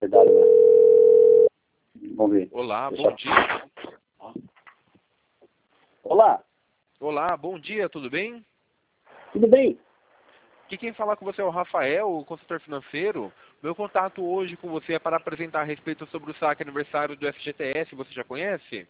verdade, né? Vamos ver. Olá, Deixa bom eu- dia. Olá, Olá, bom dia, tudo bem? tudo bem? Aqui quem fala com você é o Rafael, o consultor financeiro. Meu contato hoje com você é para apresentar a respeito sobre o saque aniversário do FGTS, você já conhece?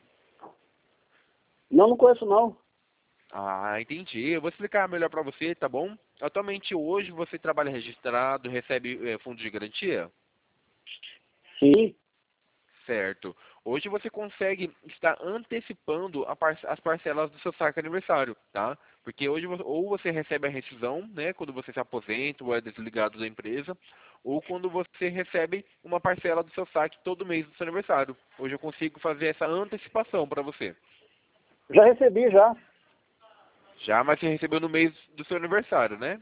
Não, não conheço não. Ah, entendi. Eu vou explicar melhor para você, tá bom? Atualmente hoje você trabalha registrado, recebe fundo de garantia? Sim. Certo. Hoje você consegue estar antecipando as parcelas do seu saque aniversário, tá? Porque hoje ou você recebe a rescisão, né, quando você se aposenta ou é desligado da empresa, ou quando você recebe uma parcela do seu saque todo mês do seu aniversário. Hoje eu consigo fazer essa antecipação para você. Já recebi, já. Já, mas você recebeu no mês do seu aniversário, né?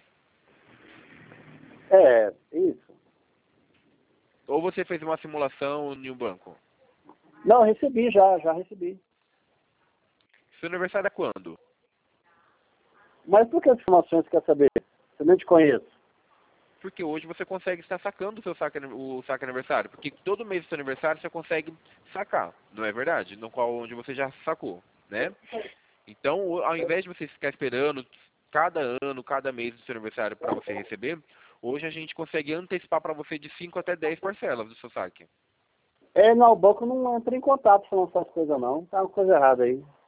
É, isso. Ou você fez uma simulação em um banco? Não, recebi já recebi. Seu aniversário é quando? Mas por que as informações você quer saber? Eu nem te conheço. Porque hoje você consegue estar sacando o saque aniversário. Porque todo mês do seu aniversário você consegue sacar, não é verdade? No qual onde você já sacou, né? Então, ao invés de você ficar esperando cada ano, cada mês do seu aniversário para você receber, hoje a gente consegue antecipar para você de 5 até 10 parcelas do seu saque. É, não, o banco não entra em contato falando essas coisas não. Tá uma coisa errada aí.